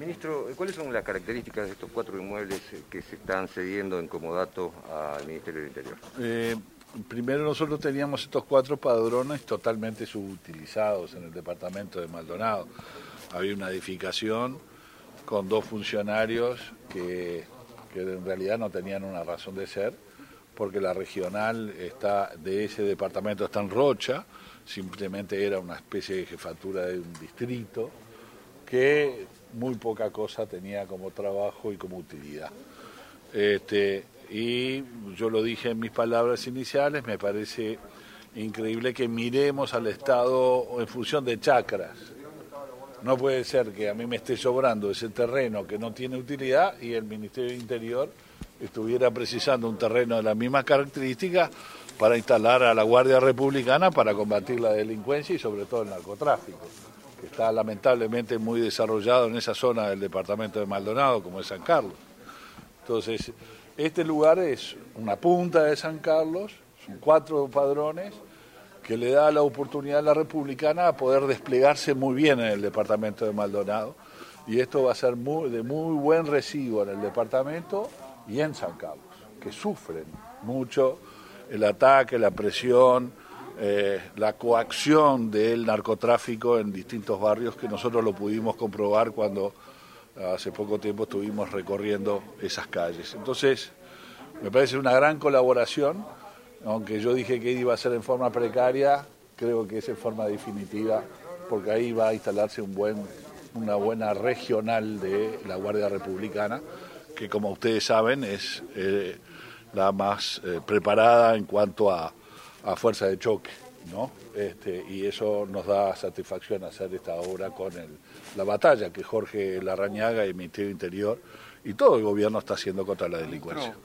Ministro, ¿cuáles son las características de estos 4 inmuebles que se están cediendo en comodato al Ministerio del Interior? Primero nosotros teníamos estos 4 padrones totalmente subutilizados en el departamento de Maldonado. Había una edificación con 2 funcionarios que en realidad no tenían una razón de ser, porque la regional de ese departamento está en Rocha, simplemente era una especie de jefatura de un distrito que muy poca cosa tenía como trabajo y como utilidad. Y yo lo dije en mis palabras iniciales, me parece increíble que miremos al Estado en función de chacras. No puede ser que a mí me esté sobrando ese terreno que no tiene utilidad y el Ministerio del Interior estuviera precisando un terreno de las mismas características para instalar a la Guardia Republicana para combatir la delincuencia y sobre todo el narcotráfico, que está lamentablemente muy desarrollado en esa zona del departamento de Maldonado, como es San Carlos. Entonces, este lugar es una punta de San Carlos, son 4 padrones, que le da la oportunidad a la Republicana a poder desplegarse muy bien en el departamento de Maldonado, y esto va a ser de muy buen recibo en el departamento y en San Carlos, que sufren mucho el ataque, la presión, la coacción del narcotráfico en distintos barrios, que nosotros lo pudimos comprobar cuando hace poco tiempo estuvimos recorriendo esas calles. Entonces, me parece una gran colaboración, aunque yo dije que iba a ser en forma precaria, creo que es en forma definitiva, porque ahí va a instalarse una buena regional de la Guardia Republicana, que como ustedes saben es la más preparada en cuanto a fuerza de choque, ¿no? Y eso nos da satisfacción hacer esta obra con la batalla que Jorge Larrañaga y el Ministerio del Interior y todo el gobierno está haciendo contra la delincuencia.